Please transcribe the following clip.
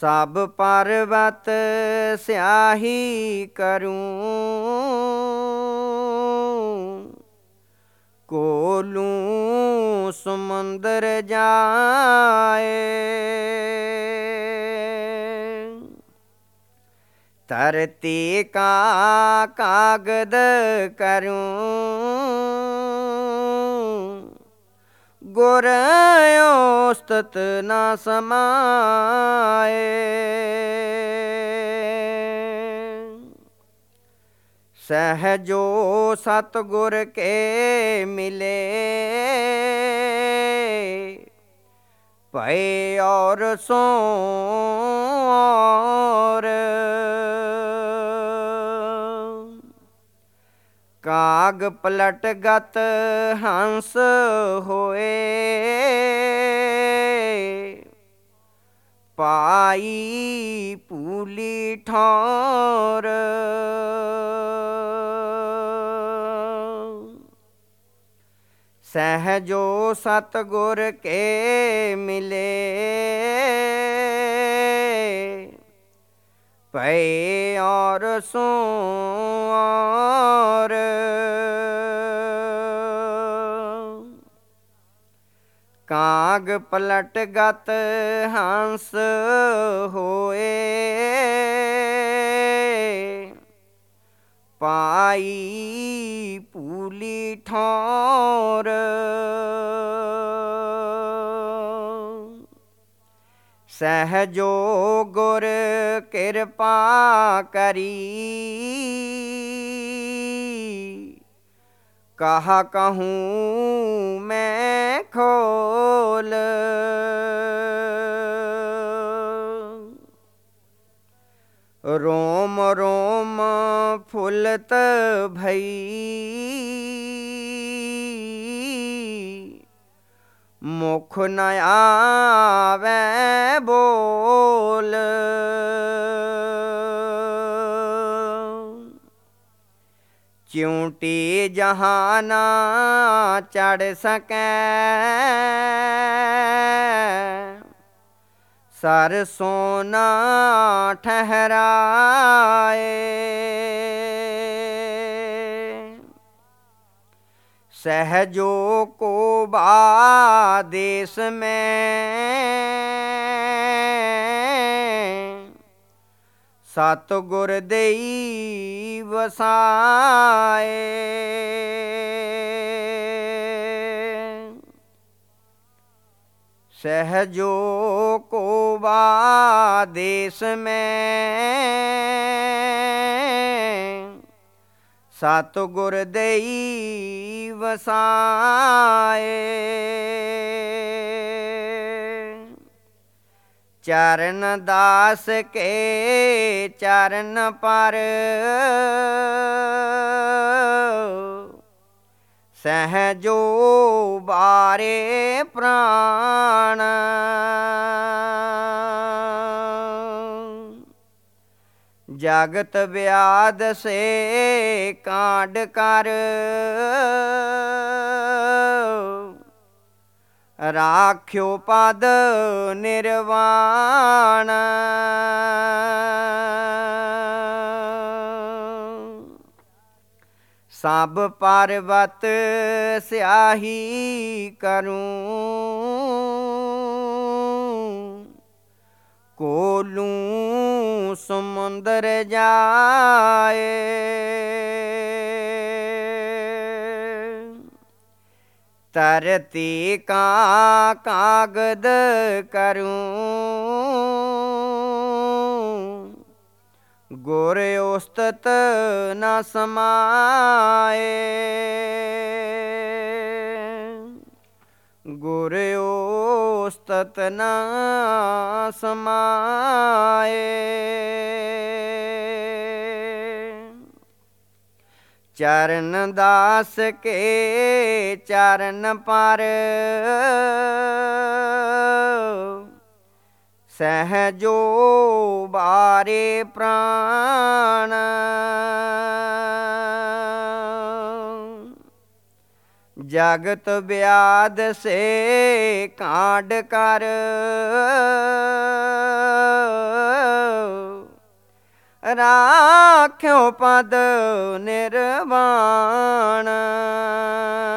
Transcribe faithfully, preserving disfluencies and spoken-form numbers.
ਸਭ ਪਰਬਤ ਸਿਆਹੀ ਕਰੂੰ, ਕੋਲੂੰ ਸਮੁੰਦਰ ਜਾਏ। ਧਰਤੀ ਕਾ ਕਾਗਦ ਕਰੂੰ, ਗੁਰ ਉਸਤਤ ਨਾ ਸਮਾਏ। ਸਹਿਜੋ ਸਤਿਗੁਰ ਕੇ ਮਿਲੇ, ਭਏ ਔਰ ਸੋ ਔਰ। ਕਾਗ ਪਲਟ ਗਤ ਹੰਸ ਹੋਏ, ਪਾਈ ਪੂਲੀ ਠੌਰ। ਸਹਿਜੋ ਸਤਿਗੁਰ ਕੇ ਮਿਲੇ, ਭਏ ਔਰ ਸੋ ਔਰ। ਕਾਗ ਪਲਟ ਗਤ ਹੰਸ ਹੋਏ, ਪਾਈ ਪੂਲੀ ਠੌਰ। ਸਹਿਜੋ ਗੁਰ ਕਿਰਪਾ ਕਰੀ, ਕਹਾ ਕਹੂੰ ਮੈਂ ਖੋਲ। ਰੋਮ ਰੋਮ ਫੁੱਲਤ ਭਈ, ਮੁਖ ਨ ਆਵੈ ਬੋਲ। ਚਿਉਂਟੀ ਜਹਾਨਾ ਚੜ੍ਹ ਸਕੈ, ਸਰਸੋਂ ਨਾ ਠਹਿਰਾਏ। ਸਹਿਜੋ ਕੋ ਬਾਦੇਸ ਮੈਂ, ਸਤਿਗੁਰ ਦੇਈ ਵਸਾਏ। ਸਹਿਜੋ ਕੋ ਬਾਦੇਸ ਮੈਂ, ਸਤਿਗੁਰ ਦੇਈ ਵਸਾਏ। ਚਰਨ ਦਾਸ ਕੇ ਚਰਨ ਪਰ, ਸਹਿਜੋ ਬਾਰੇ ਪ੍ਰਾਣ। ਜਗਤ ਵਿਆਦ ਸੇ ਕਾਂਡ ਕਰ, ਰਾਖਿਓ ਪਦ ਨਿਰਵਾਣ। ਸਭ ਪਰਬਤ ਸਿਆਹੀ ਕਰੂੰ, ਕੋਲੂੰ ਸਮੁੰਦਰ ਜਾਏ। ਧਰਤੀ ਕਾ ਕਾਗਦ ਕਰੂੰ, ਗੁਰ ਉਸਤਤ ਨਾ ਸਮਾਏ। ਗੁਰ ਉਸਤਤ ਨਾ ਸਮਾਏ। ਚਰਨ ਦਾਸ ਕੇ ਚਰਨ ਪਰ, ਸਹਿਜੋ ਬਾਰੇ ਪ੍ਰਾਣ। ਜਗਤ ਵਿਆਦ ਸੇ ਕਾਂਡ ਕਰ, ਰਾਖਿਓ ਪਦ ਨਿਰਵਾਣ।